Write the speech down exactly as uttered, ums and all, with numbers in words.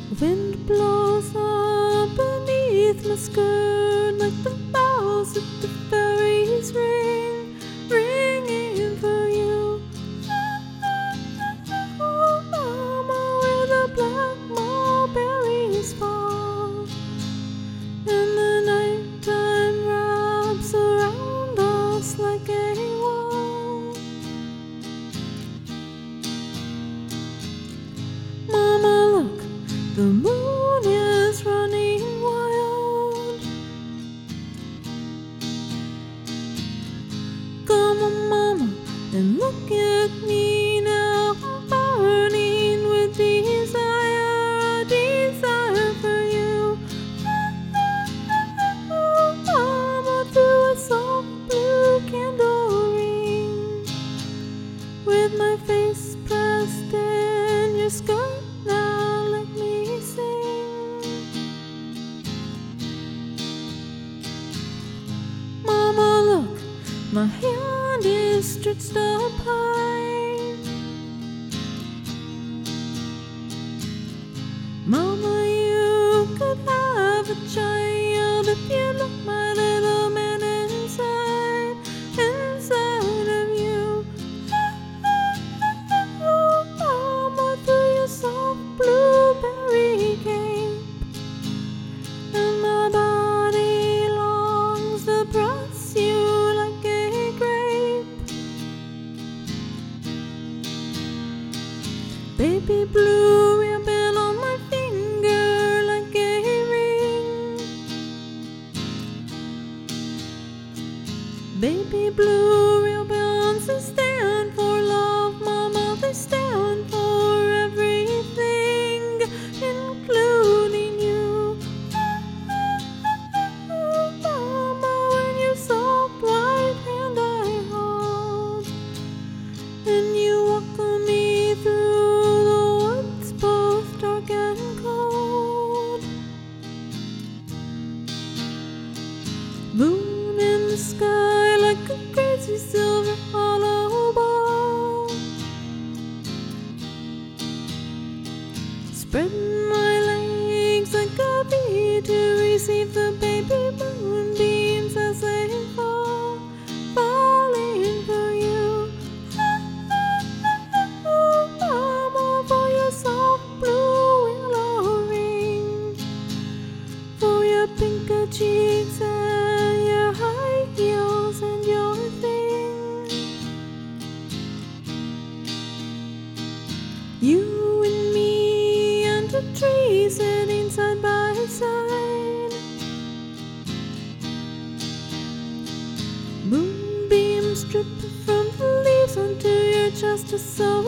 Wind blows up beneath my skirt like the bells at the fairies ring, ringing for you. Mama, where the black mulberries fall, and the nighttime wraps around us like a wall. Mama, look, the moon is running wild. Come on, Mama, and look at me now. I'm burning with desire, desire for you. Mama, through a soft blue candle ring, with my face pressed in your skirt. Now let me sing. Mama, look, my hand is stretched up high. Mama, you could have a child if you look my little man inside, inside of you. Mama, through your soft blueberry cape, and my body longs to press you like a grape. Baby blue ribbon on my finger like a ring. Baby blue ribbons, they stand for love, Mama, they stand for everything, including you. Mama, when your soft white hand I hold, and you walk me through the woods both dark and cold. Moon in the sky like a crazy silver hollow ball. Spread my legs like a bee to receive the baby moonbeams as they fall, falling for you. Mama, for your soft blue willow ring, for your pinker cheeks and your high heels and your thing. You and me under trees sitting side by side, moonbeams dripping from the leaves onto your chest are so